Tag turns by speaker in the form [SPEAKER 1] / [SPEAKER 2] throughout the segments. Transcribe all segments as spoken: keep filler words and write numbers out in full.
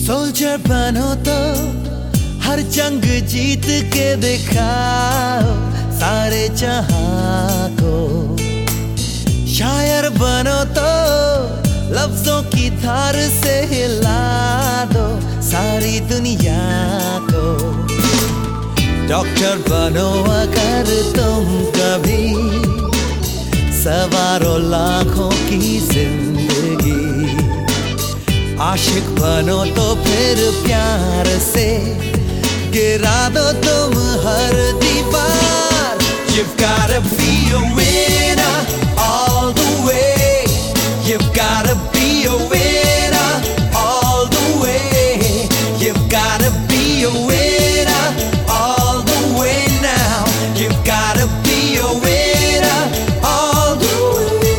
[SPEAKER 1] Soldier बनो तो हर जंग जीत के दिखाओ सारे जहां को। शायर बनो तो लफ्जों की धार से हिला दो सारी दुनिया को। डॉक्टर बनो अगर तुम कभी सवारो लाखों की जिंदगी। आशिक बनो तो फिर प्यार से गिरा दो तुम हर दीवार। You've gotta be a winner all the way. You've gotta be a winner all the way. You've gotta be a winner all the way now. You've gotta be a winner all the way.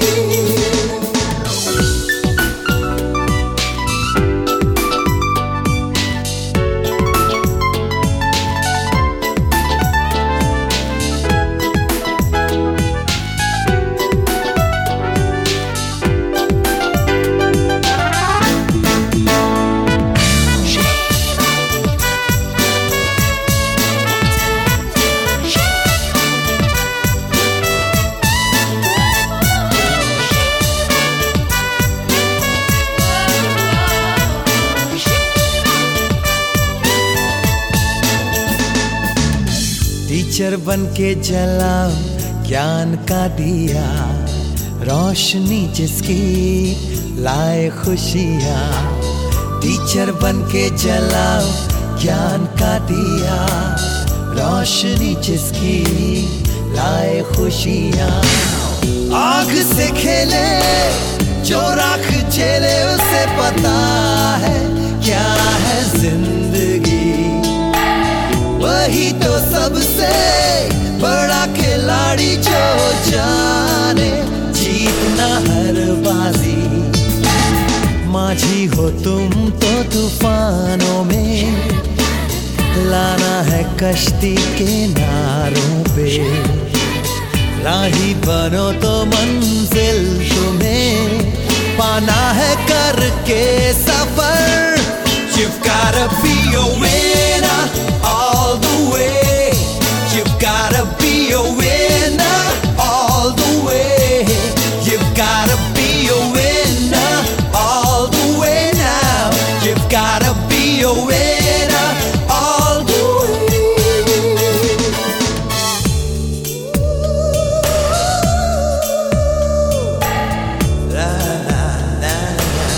[SPEAKER 1] Teacher बन के जलाओ ज्ञान का दिया, रोशनी जिसकी लाए खुशियाँ। Teacher बन के जलाओ ज्ञान का दिया, रोशनी जिसकी लाए खुशियाँ। आग से खेले जो राख झेले उसे पता है क्या है जिंदगी। वही तो सबसे बड़ा खिलाड़ी जो जाने जीतना हर बाजी। माझी हो तुम तो तूफानों में लाना है कश्ती किनारों पे। राही बनो तो मंजिल तुम्हें पाना है करके सफर। You've gotta be a winner all the way. You've gotta be a winner all the way. You've gotta be a winner all the way now. You've gotta be a winner all the way. La, la, la, la.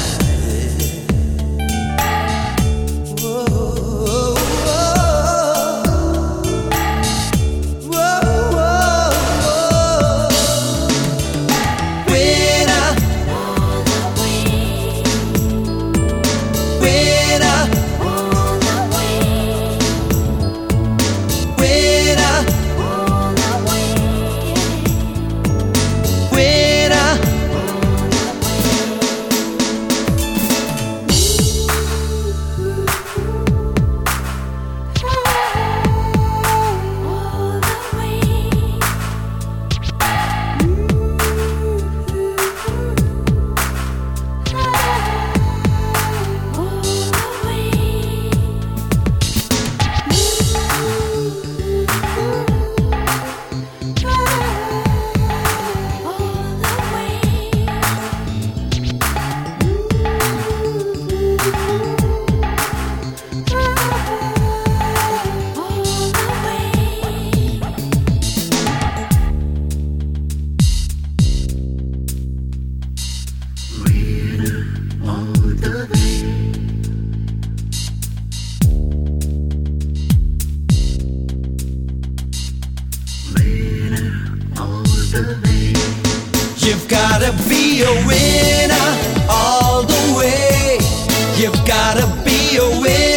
[SPEAKER 1] You've gotta be a winner all the way. You've gotta be a winner.